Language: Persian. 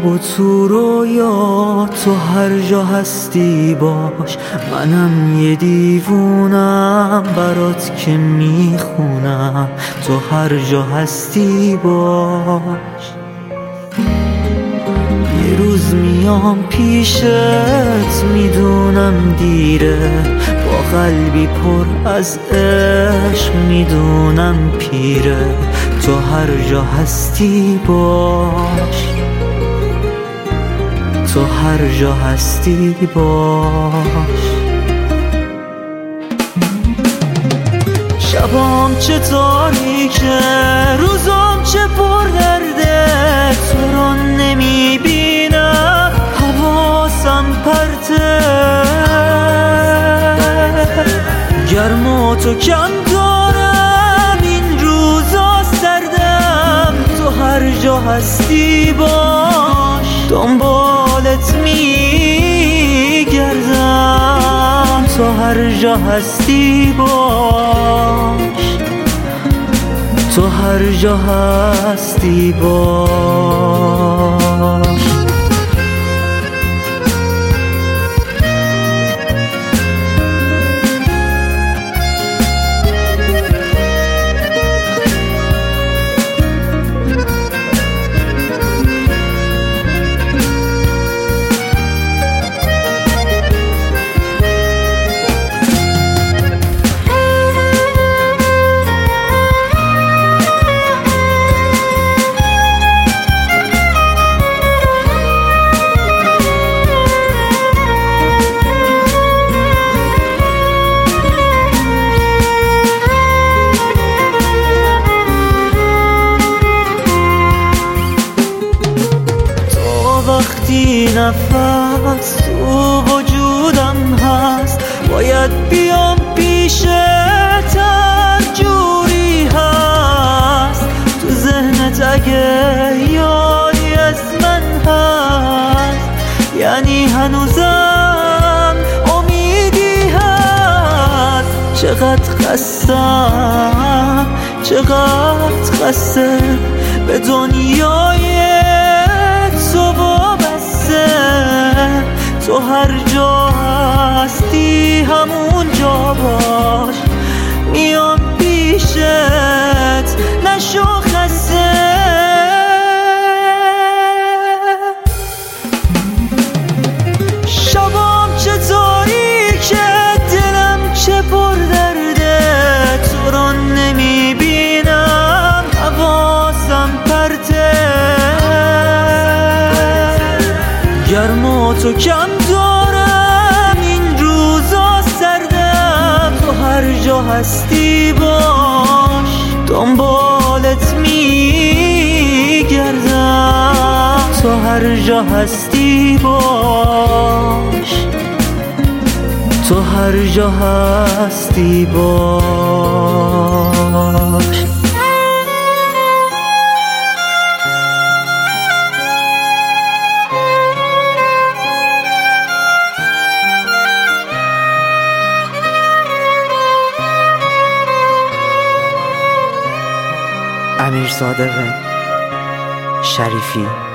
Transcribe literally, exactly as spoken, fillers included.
خواب و تو رویا تو هر جا هستی باش. منم یه دیوونم برات که میخونم تو هر جا هستی باش. یه روز میام پیشت میدونم دیره، با قلبی پر از عشق میدونم پیره. تو هر جا هستی باش، تو هر جا هستی باش. شبام چه تاریکه روزام چه پر درده، تو رو نمیبینم حواسم پرته. گرما تو کم دارم این روزا سردم، تو هر جا هستی باش. دنبالت میگردم تو هر جا هستی باش، تو هر جا هستی باش. وقتی نفس تو وجودم هست باید بیام پیشت، هر جوری هست تو ذهنت اگه یاری از من هست، یعنی هنوزم امیدی هست. چقدر خستم چقدر خسته به دنیای تو هر جا هستی همون جا باش. میام پیشت نشو خسته. شبام چه تاریکه دلم چه پر درده، تو رو نمیبینم حواسم پرته. گرما تو کم دارم این روزا سردم، تو هر جا هستی باش. دنبالت میگردم تو هر جا هستی باش، تو هر جا هستی باش. امیر صادق شریفی.